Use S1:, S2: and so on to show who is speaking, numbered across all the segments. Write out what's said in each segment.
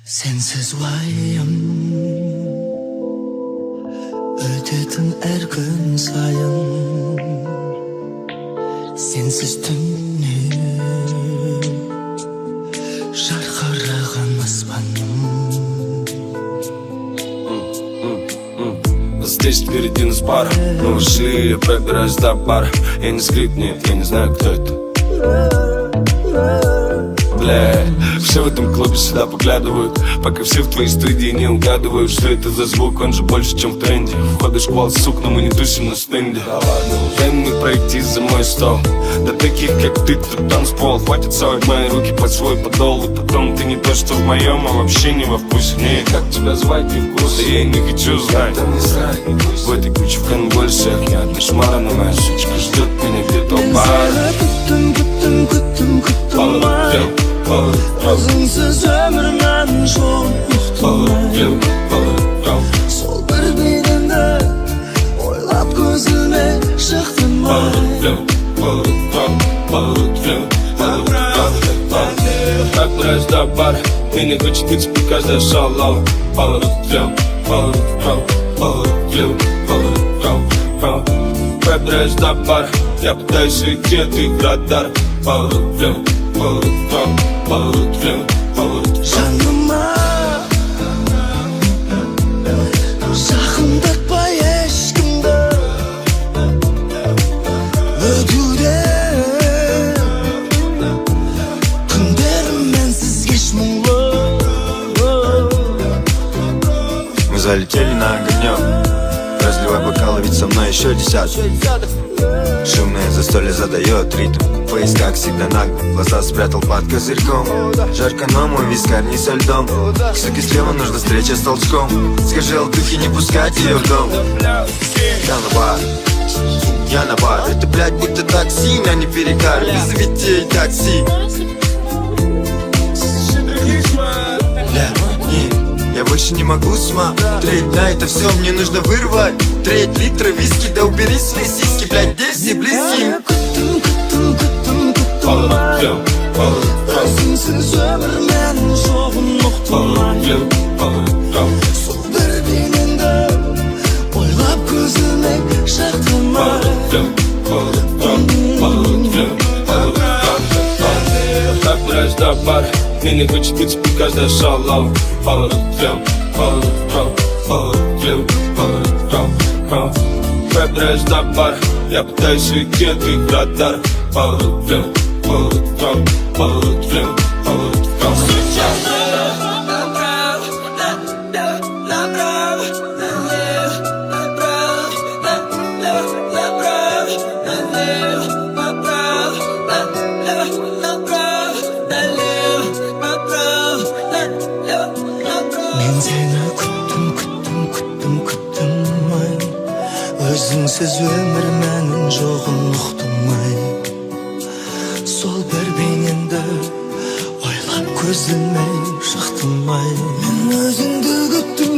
S1: Sensiz vayım ötetin her gün sayın. Sensiz tünüm şarkırağın aspanım.
S2: Здесь впереди нас пара, мы вышли, я пробираюсь до бара. Я не скрип, нет, я не знаю, кто это. Бля, все в этом клубе сюда поглядывают, пока все в твоей студии не угадывают, что это за звук, он же больше, чем в тренде. Входишь в квал, сук, но мы не тусим на стенде. Дай мне пройти за мой стол, да таких, как ты, тут танцпол. Хватит совать мои руки под свой подол, и потом ты не то, что в моем, а вообще не во вкусе. Не, как тебя звать, не вкус, я не хочу знать. Там не срать, не пусть. В этой куче в конвульсиях не одна шмара, но моя сучка ждет меня где-то у бара.
S1: Özünsüz ömürmen çok muhtemel. Sol bir benimde oylap gözüme şıktımay.
S2: Так брать до бара, мне не хочет пить, каждая шалава. Пробираюсь до бара, я пытаюсь уйти от их радара.
S1: Жаныма жақындатпа ешкімді өтуде күндерім менсіз кеш мұңлы.
S3: Мы залетели на огонек, разливай бокалы, ведь со мной еще десяток. Шумное застолье задает ритм, фейс как всегда нагло, глаза спрятал под козырьком. Жарко, но мой вискарь не со льдом, к суке слева нужна встреча с толчком. Скажи алтухе не пускать ее в дом. Я на бар, это блядь будто такси, а не перекар, вызови ей такси. Я больше не могу смотреть на это все, мне нужно вырвать треть литра виски, да убери свои сиськи, блядь, здесь все близкие.
S1: Özünsüz ömürmen çoğun muhtemel. Sol bir benimde oylap gözüme şıktımay.
S2: Так брать до бара, мне не хочет пить, каждая шалава. Пробираюсь до бара, я пытаюсь уйти от их радара.
S1: Мен сені күттім ай. Өзіңсіз өмір мәнін жоғын ұқтымай. Сол бір бейнеңді ойлап көзіме шықтымай. Мен өзіңді күттім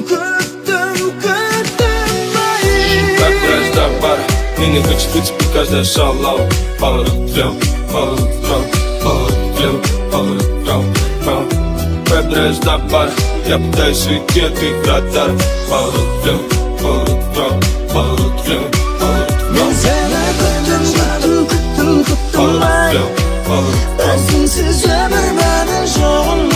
S1: ай.
S2: Так брать до бара, мне не хочет пить, каждая шалава. Пробираюсь до бара, я пытаюсь уйти от их радара.
S1: Мен сені күттім ай. Өзіңсіз өмір мәнін жоғын